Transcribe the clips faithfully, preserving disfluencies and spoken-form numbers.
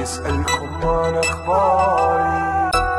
يسألكم عن أخباري.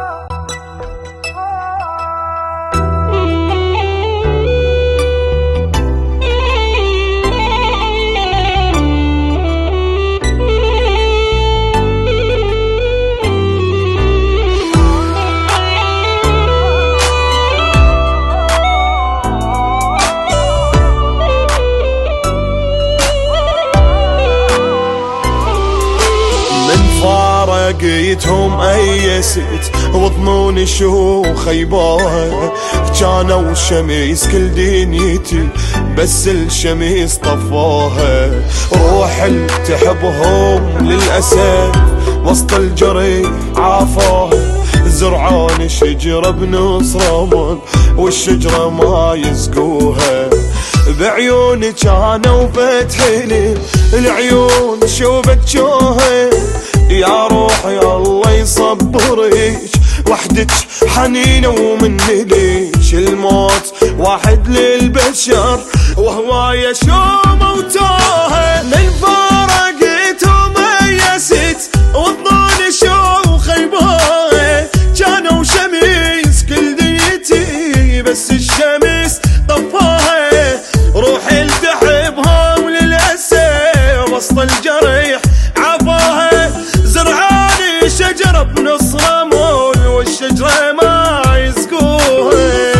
لقيتهم أيست وظنوني شو خيبان، كانوا شميس كل دنيتي بس الشميس طفاها. روح اللي تحبهم للأسف وسط الجري عافاها. زرعان شجرة بنص رمل والشجرة ما يسقوها. بعيوني كانوا فتحلي العيون شو بتشوها. يا روحي الله يصبرك وحدك حنينة ومن ليش الموت واحد للبشر وهواية شو موتاها. من فارقتهم ميست وظنوني شو خيباها. كانوا شميس كل دنيتي بس الشمس طفاها. روحي التحبهم للأسف وسط الجريح عفاها. زرعاني شجرة بنص رمل والشجرة ما يسقوها.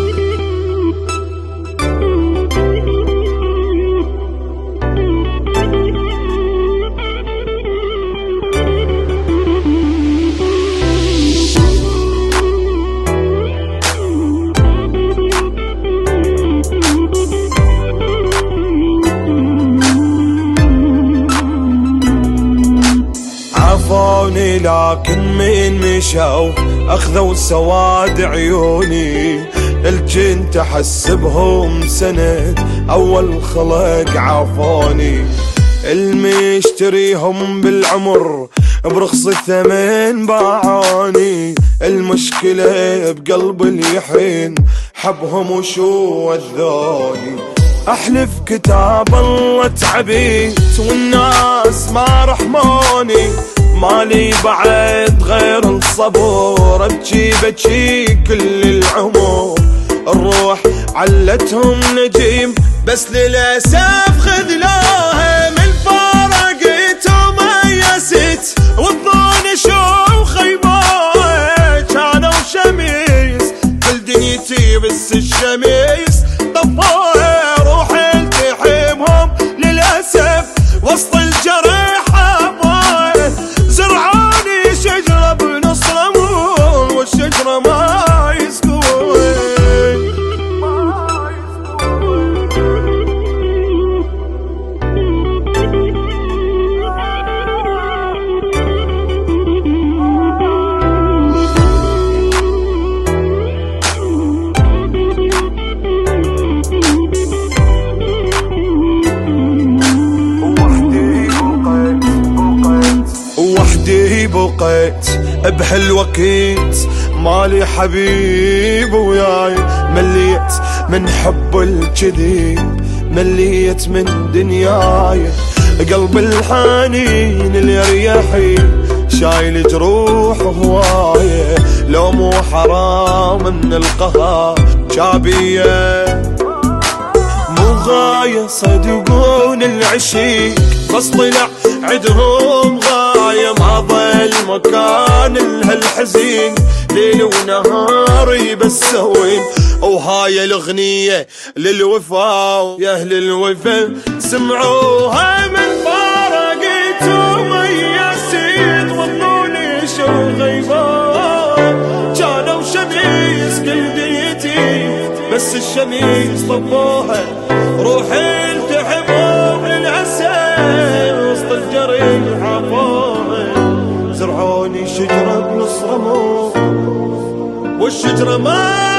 عفوني لكن من مشوا اخذوا سواد عيوني. الجنت احسبهم سند اول خلق عفوني. المشتريهم بالعمر برخص الثمن باعوني. المشكلة بقلب اليحين حبهم وشو وذوني. احلف كتاب الله تعبيت والناس ما رحموني. مالي بعد غير الصبر ابكي بكي كل العمر. الروح علتهم نجيم بس للأسف خذلاها. من فارقتهم ميست وظنوني شو خيباها. كانوا شميس كل دنيتي بس الشميس طفاها. روحي التحبهم للأسف وسط الجريح عفاها. زرعاني شجرة بنص رمل والشجرة ما يسقوها. بقيت بهالوقت مالي حبيب وياي. مليت من حب الكذب مليت من دنياي. قلب الحنين اليريحي شايل جروح هواية. لو مو حرام من القهر شابية مو غاية. صدقون العشيق بس طلع عدهم غاية. ما ظل مكان لهالحزين ليل ونهاري بس هوين. وهاي الاغنية للوفا يا اهل الوفا سمعوها. من فارقتهم ميست وظنوني شو غيبان. كانوا شميس كل دنيتي بس الشميس طفوها. روحي التحبهم للأسف وسط الجريح عفاها. زرعوني شجرة بنص رمل والشجرة ما